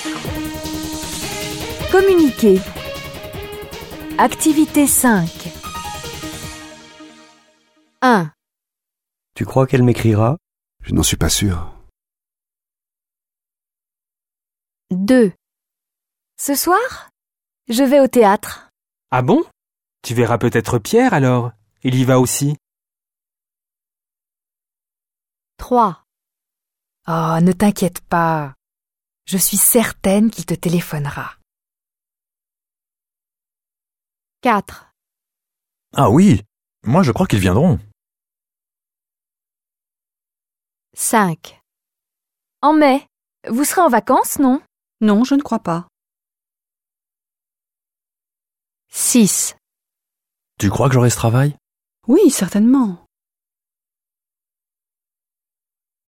Communiquer. Activité 5. 1. Tu crois qu'elle m'écrira? Je n'en suis pas sûr. 2. Ce soir, je vais au théâtre. Ah bon? Tu verras peut-être Pierre alors. Il y va aussi. 3. Oh, ne t'inquiète pas. Je suis certaine qu'il te téléphonera. 4. Ah oui, moi je crois qu'ils viendront. 5. En mai, vous serez en vacances, non? Non, je ne crois pas. 6. Tu crois que j'aurai ce travail? Oui, certainement.